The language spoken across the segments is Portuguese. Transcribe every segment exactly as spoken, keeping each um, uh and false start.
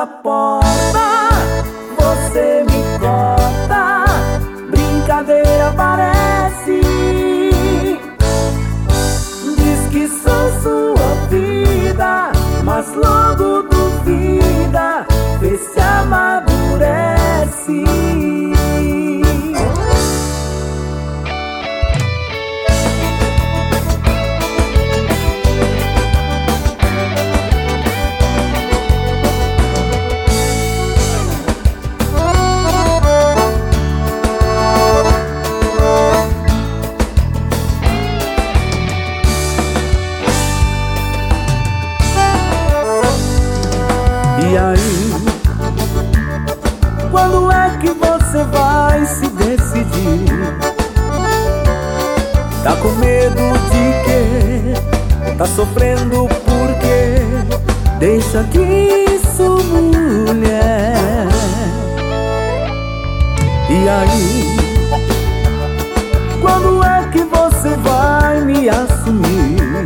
na porta, você me corta, brincadeira parece. Diz que sou sua vida, mas logo duvida, vê se amadurece. E aí, quando é que você vai se decidir? Tá com medo de quê? Tá sofrendo por quê? Deixa que isso, mulher. E aí, quando é que você vai me assumir?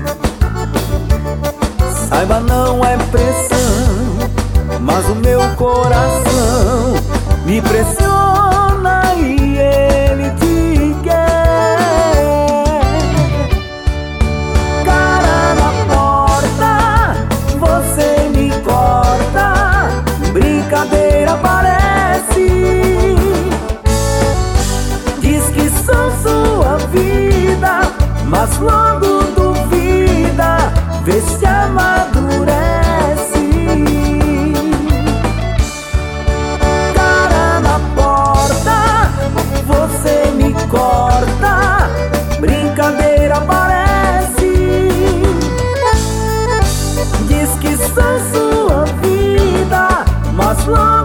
Saiba, não é pressão, mas o meu coração me pressiona e ele te quer. Cara na porta, você me corta, brincadeira parece. Diz que sou sua vida, mas logo duvida, vê se amadurece. Você me corta, brincadeira parece. Diz que sou sua vida, mas logo